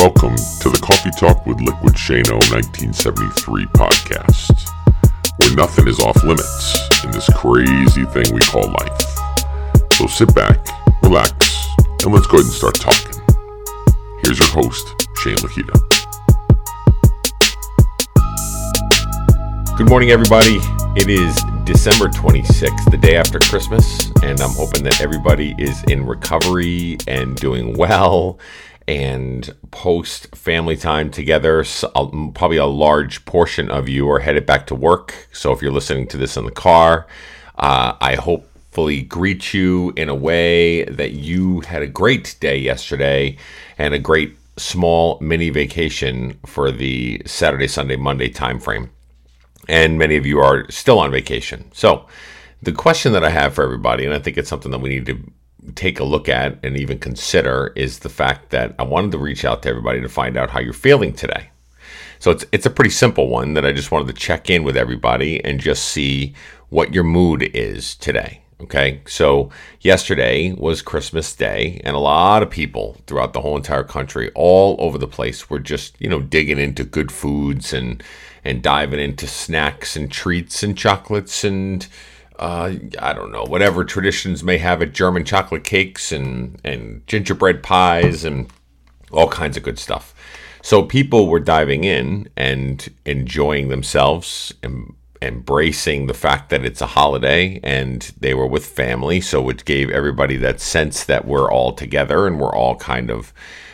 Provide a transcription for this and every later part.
Welcome to the Coffee Talk with Liquid Shano 1973 podcast, where nothing is off limits in this crazy thing we call life. So sit back, relax, and let's go ahead and start talking. Here's your host, Shane Lakita. Good morning, everybody. It is December 26th, the day after Christmas, and I'm hoping that everybody is in recovery and doing well and post family time together. So probably a large portion of you are headed back to work. So if you're listening to this in the car, I hopefully greet you in a way that you had a great day yesterday and a great small mini vacation for the Saturday, Sunday, Monday time frame. And many of you are still on vacation. So the question that I have for everybody, and I think it's something that we need to take a look at and even consider, is the fact that I wanted to reach out to everybody to find out how you're feeling today. So it's a pretty simple one that I just wanted to check in with everybody and just see what your mood is today. Okay, so yesterday was Christmas Day, and a lot of people throughout the whole entire country, all over the place, were just, digging into good foods and diving into snacks and treats and chocolates and I don't know, whatever traditions may have at German chocolate cakes and gingerbread pies and all kinds of good stuff. So people were diving in and enjoying themselves and embracing the fact that it's a holiday and they were with family. So it gave everybody that sense that we're all together and we're all kind of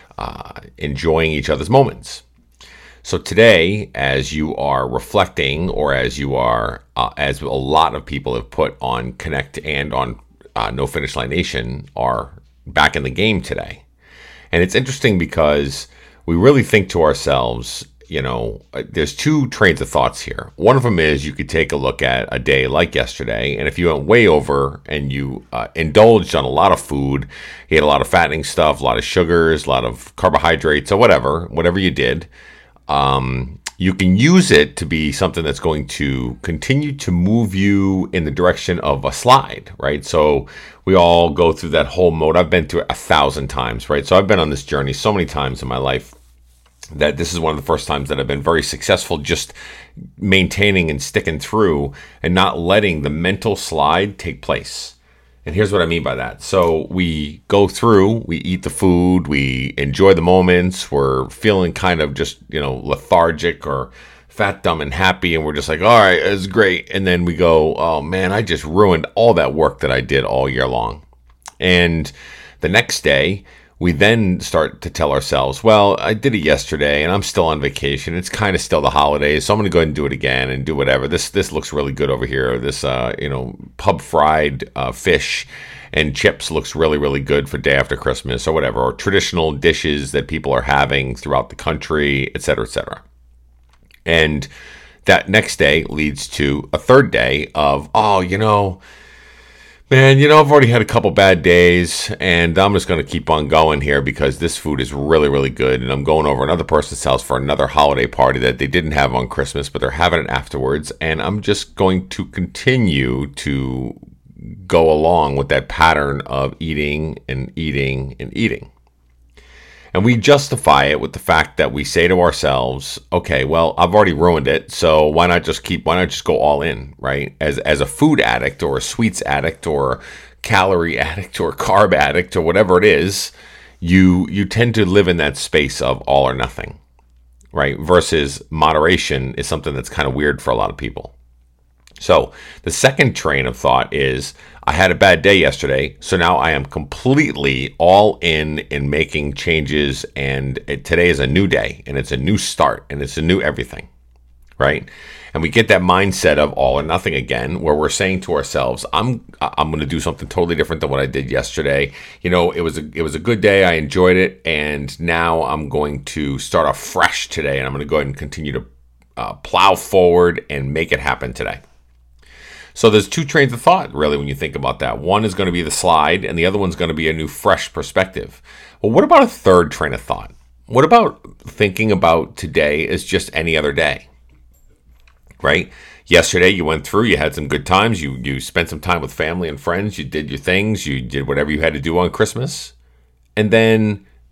enjoying each other's moments. So today, as you are reflecting, or as you are, as a lot of people have put on Connect and on No Finish Line Nation, are back in the game today. And it's interesting because we really think to ourselves, there's two trains of thoughts here. One of them is you could take a look at a day like yesterday, and if you went way over and you indulged on a lot of food, you ate a lot of fattening stuff, a lot of sugars, a lot of carbohydrates, or whatever you did, you can use it to be something that's going to continue to move you in the direction of a slide, right? So we all go through that whole mode. I've been through it 1,000 times, right? So I've been on this journey so many times in my life that this is one of the first times that I've been very successful just maintaining and sticking through and not letting the mental slide take place. And here's what I mean by that. So we go through, we eat the food, we enjoy the moments, we're feeling kind of just, lethargic or fat, dumb, and happy, and we're just like, all right, it's great. And then we go, oh man, I just ruined all that work that I did all year long. And the next day, we then start to tell ourselves, well, I did it yesterday and I'm still on vacation. It's kind of still the holidays, so I'm going to go ahead and do it again and do whatever. This looks really good over here. This, pub fried fish and chips looks really, really good for day after Christmas or whatever, or traditional dishes that people are having throughout the country, et cetera, et cetera. And that next day leads to a third day of, man, I've already had a couple bad days, and I'm just going to keep on going here because this food is really, really good. And I'm going over another person's house for another holiday party that they didn't have on Christmas, but they're having it afterwards. And I'm just going to continue to go along with that pattern of eating and eating and eating. And we justify it with the fact that we say to ourselves, okay, well, I've already ruined it, so why not just go all in, right? As a food addict or a sweets addict or calorie addict or carb addict or whatever it is, you tend to live in that space of all or nothing, right? Versus moderation is something that's kind of weird for a lot of people. So the second train of thought is, I had a bad day yesterday, so now I am completely all in making changes, and today is a new day, and it's a new start, and it's a new everything, right? And we get that mindset of all or nothing again, where we're saying to ourselves, I'm going to do something totally different than what I did yesterday. It was a good day, I enjoyed it, and now I'm going to start off fresh today, and I'm going to go ahead and continue to plow forward and make it happen today. So there's two trains of thought, really, when you think about that. One is going to be the slide, and the other one's going to be a new, fresh perspective. Well, what about a third train of thought? What about thinking about today as just any other day, right? Yesterday, you went through, you had some good times, you spent some time with family and friends, you did your things, you did whatever you had to do on Christmas. And then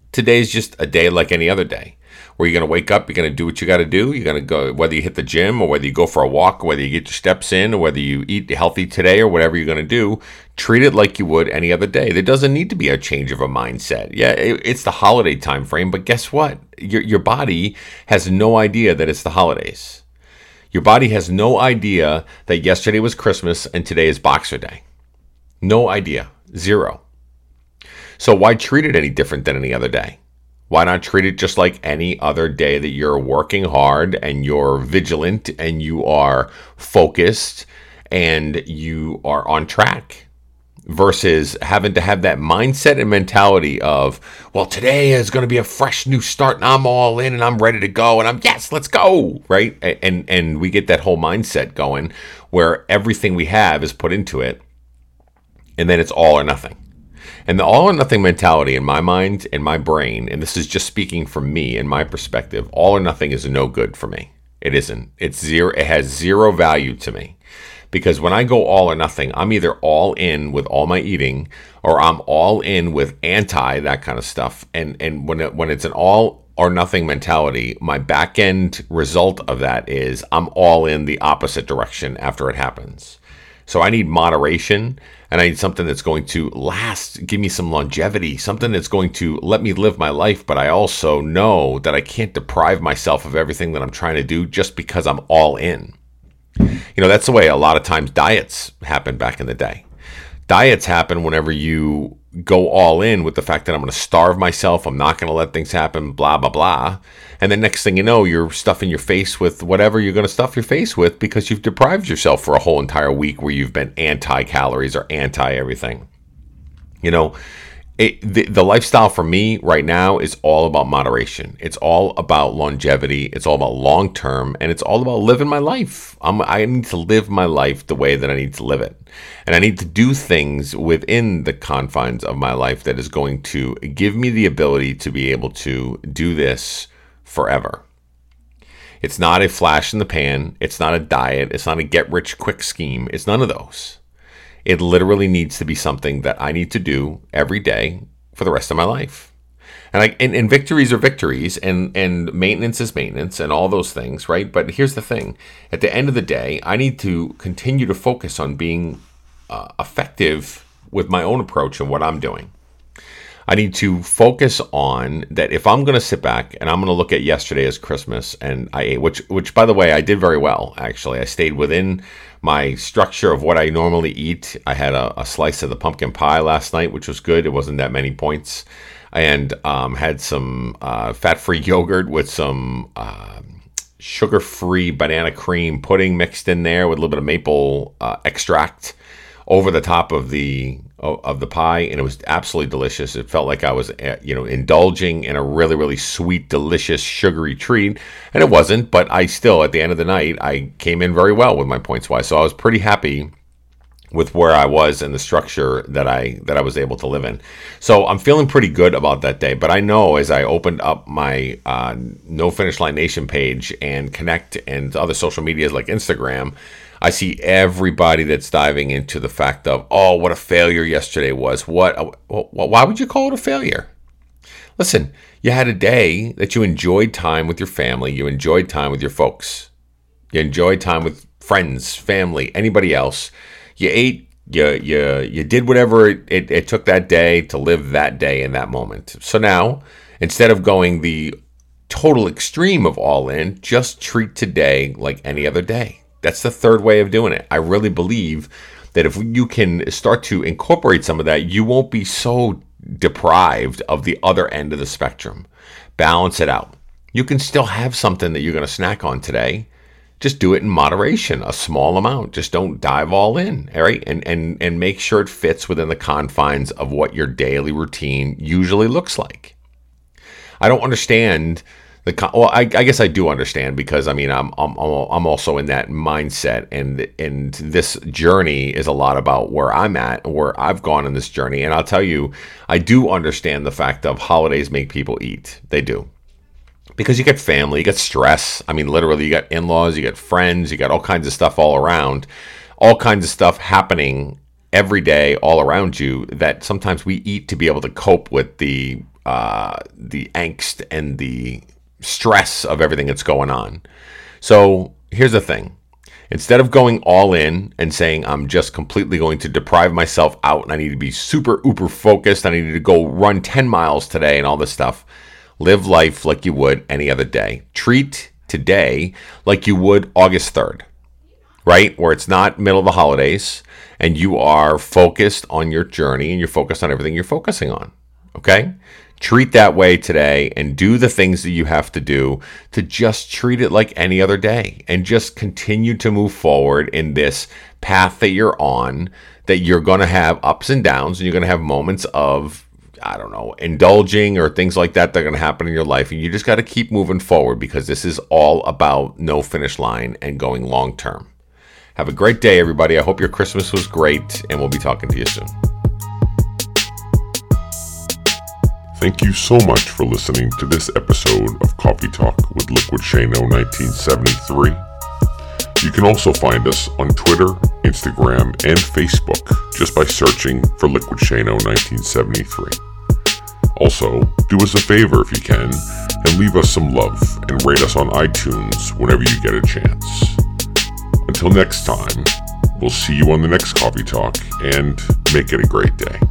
Today's just a day like any other day, where you're going to wake up, you're going to do what you got to do. You're going to go, whether you hit the gym or whether you go for a walk, or whether you get your steps in, or whether you eat healthy today or whatever you're going to do, treat it like you would any other day. There doesn't need to be a change of a mindset. Yeah, it's the holiday time frame, but guess what? Your body has no idea that it's the holidays. Your body has no idea that yesterday was Christmas and today is Boxer Day. No idea. Zero. So why treat it any different than any other day? Why not treat it just like any other day that you're working hard and you're vigilant and you are focused and you are on track, versus having to have that mindset and mentality of, well, today is going to be a fresh new start and I'm all in and I'm ready to go and yes, let's go, right? And we get that whole mindset going where everything we have is put into it and then it's all or nothing. And the all or nothing mentality in my mind, in my brain, and this is just speaking from me and my perspective, all or nothing is no good for me. It isn't. It's zero. It has zero value to me. Because when I go all or nothing, I'm either all in with all my eating or I'm all in with anti that kind of stuff. And when it's an all or nothing mentality, my back end result of that is I'm all in the opposite direction after it happens. So I need moderation, and I need something that's going to last, give me some longevity, something that's going to let me live my life, but I also know that I can't deprive myself of everything that I'm trying to do just because I'm all in. That's the way a lot of times diets happen back in the day. Diets happen whenever you go all in with the fact that I'm going to starve myself, I'm not going to let things happen, blah, blah, blah. And then next thing you know, you're stuffing your face with whatever you're going to stuff your face with because you've deprived yourself for a whole entire week where you've been anti-calories or anti-everything. The lifestyle for me right now is all about moderation. It's all about longevity. It's all about long term, and it's all about living my life. I need to live my life the way that I need to live it. And I need to do things within the confines of my life that is going to give me the ability to be able to do this forever. It's not a flash in the pan. It's not a diet. It's not a get rich quick scheme. It's none of those. It literally needs to be something that I need to do every day for the rest of my life. And victories are victories, and maintenance is maintenance, and all those things, right? But here's the thing. At the end of the day, I need to continue to focus on being effective with my own approach and what I'm doing. I need to focus on that. If I'm going to sit back and I'm going to look at yesterday as Christmas, and I ate, which by the way, I did very well, actually. I stayed within my structure of what I normally eat. I had a slice of the pumpkin pie last night, which was good. It wasn't that many points. And had some fat-free yogurt with some sugar-free banana cream pudding mixed in there with a little bit of maple extract over the top of the pie, and it was absolutely delicious. It felt like I was, indulging in a really, really sweet, delicious, sugary treat, and it wasn't. But I still, at the end of the night, I came in very well with my points wise. So I was pretty happy with where I was and the structure that I was able to live in. So I'm feeling pretty good about that day. But I know as I opened up my No Finish Line Nation page and Connect and other social medias like Instagram, I see everybody that's diving into the fact of, oh, what a failure yesterday was. Why would you call it a failure? Listen, you had a day that you enjoyed time with your family. You enjoyed time with your folks. You enjoyed time with friends, family, anybody else. You ate, you did whatever it took that day to live that day in that moment. So now, instead of going the total extreme of all in, just treat today like any other day. That's the third way of doing it. I really believe that if you can start to incorporate some of that, you won't be so deprived of the other end of the spectrum. Balance it out. You can still have something that you're going to snack on today. Just do it in moderation, a small amount. Just don't dive all in, all right? And make sure it fits within the confines of what your daily routine usually looks like. I don't understand I guess I do understand, because I'm also in that mindset, and this journey is a lot about where I'm at, where I've gone in this journey. And I'll tell you, I do understand the fact of holidays make people eat. They do. Because you get family, you get stress. Literally, you got in-laws, you got friends, you got all kinds of stuff all around, all kinds of stuff happening every day all around you, that sometimes we eat to be able to cope with the the angst and the stress of everything that's going on. So here's the thing. Instead of going all in and saying, I'm just completely going to deprive myself out and I need to be super uber focused, I need to go run 10 miles today and all this stuff, live life like you would any other day. Treat today like you would August 3rd, right? Where it's not middle of the holidays and you are focused on your journey and you're focused on everything you're focusing on, okay? Treat that way today and do the things that you have to do to just treat it like any other day and just continue to move forward in this path that you're on, that you're going to have ups and downs and you're going to have moments of, I don't know, indulging or things like that are going to happen in your life. And you just got to keep moving forward because this is all about no finish line and going long term. Have a great day, everybody. I hope your Christmas was great and we'll be talking to you soon. Thank you so much for listening to this episode of Coffee Talk with Liquid Shano 1973. You can also find us on Twitter, Instagram, and Facebook just by searching for Liquid Shano 1973. Also, do us a favor if you can and leave us some love and rate us on iTunes whenever you get a chance. Until next time, we'll see you on the next Coffee Talk and make it a great day.